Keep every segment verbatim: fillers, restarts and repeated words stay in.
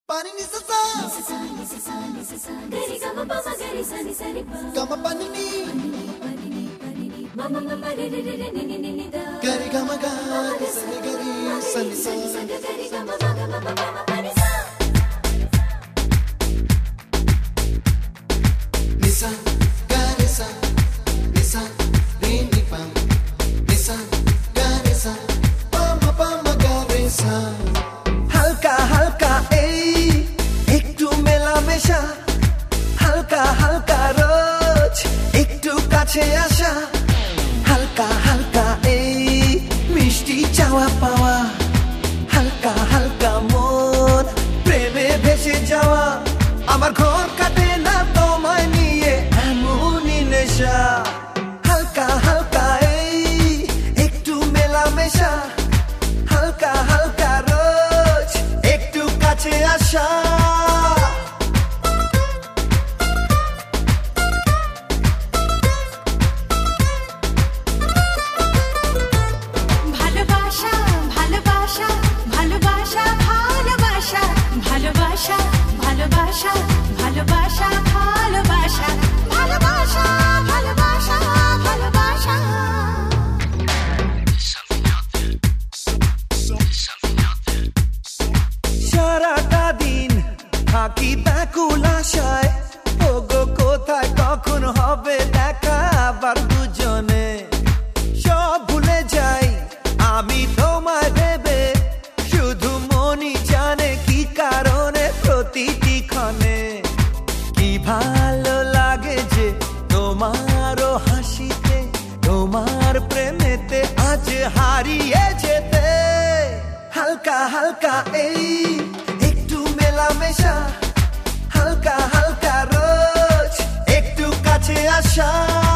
Pani ni sa sa, ni sa sa, ni sa sa, ni sa sa, gari ga ma pa ma gari sa ni sa ri pa, ga ma pani ni, pani ni, pani ni, ma ma ma ma re re re re ni ni ni ni da, gari ga ma ga, ni sa ni gari sa ni sa, gari ga ma ma ga ma ma ma pani sa, ni sa, gari sa, ni sa, re ni pa, ni sa, gari sa, pa ma pa ma gari sa. হালকা হালকা এই একটু মেলামেশা হালকা হালকা রোজ একটু কাছে আসা হালকা হালকা এই মিষ্টি চাওয়া পাওয়া হালকা হালকা মন প্রেমে ভেসে যাওয়া আমার ঘর কাটে না তোমায় নিয়ে এমনই নেশা হালকা হালকা এই একটু মেলামেশা হালকা হালকা রোজ একটু কাছে আসা ভালোবাসা ভালোবাসা ভালোবাসা ভালোবাসা ভালোবাসা ভালোবাসা ভালোবাসা ভালোবাসা ভালোবাসা ভালোবাসা ভালোবাসা সারাটা দিন থাকি ব্যাকুল আশায় ওগো কোথায় কখন হবে দেখা আবার দুজনে সব ভুলে যাই আমি তোমায় ভেবে শুধু মনই জানে কি কারণে প্রতিটি ক্ষণে কি ভালো লাগে যে তোমারও হাসিতে তোমার প্রেমেতে আজ হারিয়ে যেতে হালকা হালকা এই একটু মেলামেশা হালকা হালকা রোজ একটু কাছে আসা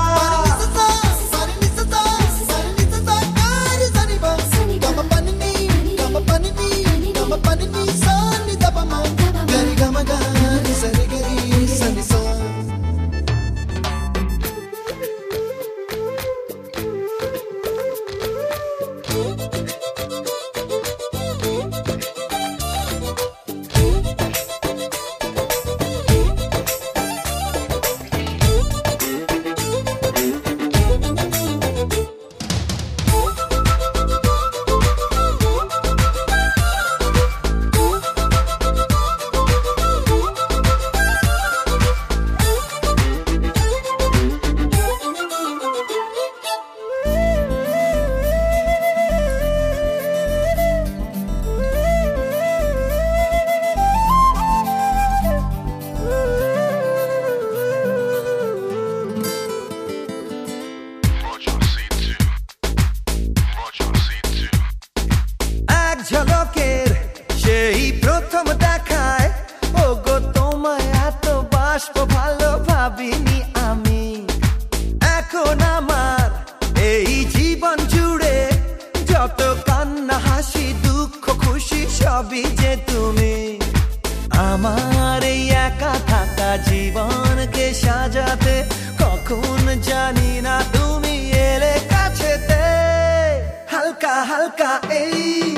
ঝলকের সেই প্রথম দেখায় ওগো তোমায় এত বাসবো ভালো ভাবিনি আমি এখন আমার এই জীবন জুড়ে যত কান্না হাসি দুঃখ খুশি সবই যে তুমি আমার এই একা থাকা জীবনকে সাজাতে কখন জানি না তুমি এলে কাছেতে হালকা হালকা এই